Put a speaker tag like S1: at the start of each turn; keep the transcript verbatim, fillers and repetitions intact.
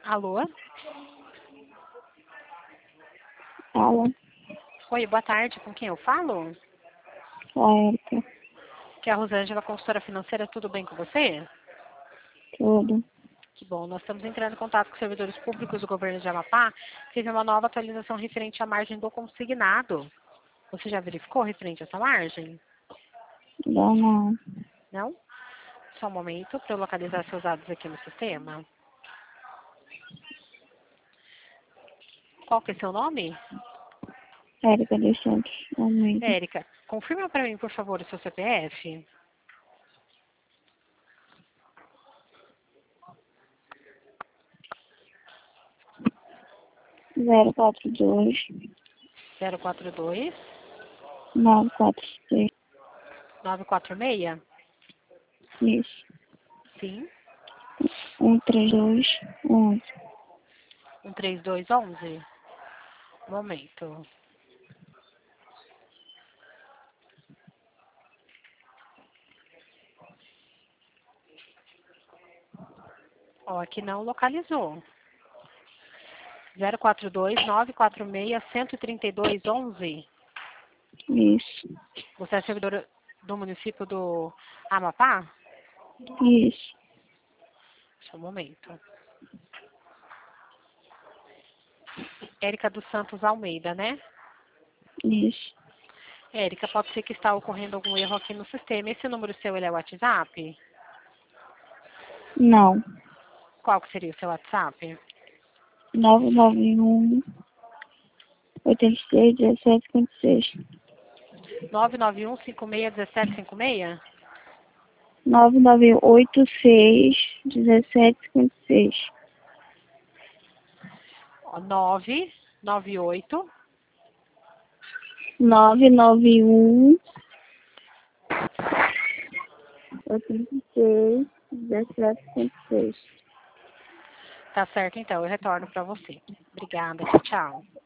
S1: Alô?
S2: Fala,
S1: Oi, boa tarde. Com quem eu falo?
S2: sou a Erika,
S1: Que é a Rosângela, consultora financeira. Tudo bem com você?
S2: tudo.
S1: Que bom. Nós estamos entrando em contato com os servidores públicos do governo de Amapá. Teve uma nova atualização referente à margem do consignado. Você já verificou referente a essa margem?
S2: Não, não.
S1: Não? Só um momento para eu localizar seus dados aqui no sistema. Qual que é seu nome?
S2: Erika dos Santos Almeida.
S1: Érica, confirma para mim, por favor, o seu C P F.
S2: zero quatro dois,
S1: zero quatro dois,
S2: nove quatro seis.
S1: nove quatro seis?
S2: Isso.
S1: Sim.
S2: um três dois, onze.
S1: um três dois um um. Um momento. Ó, aqui não localizou. zero quatro dois, nove quatro seis, um três dois, onze.
S2: Isso.
S1: Você é servidora do município do Amapá?
S2: Isso.
S1: Só um momento. Érica dos Santos Almeida, né?
S2: Isso.
S1: Érica, pode ser que está ocorrendo algum erro aqui no sistema. Esse número seu, ele é o WhatsApp?
S2: Não.
S1: Qual que seria o seu WhatsApp?
S2: nove nove um, oito seis, um sete cinco seis.
S1: nove nove um, cinco seis, um sete cinco seis?
S2: nove nove oito seis, um sete cinco seis.
S1: Ó, nove nove oito.
S2: nove nove um, oito seis, um sete cinco seis.
S1: Tá certo, então. Eu retorno para você. Obrigada. Tchau, tchau.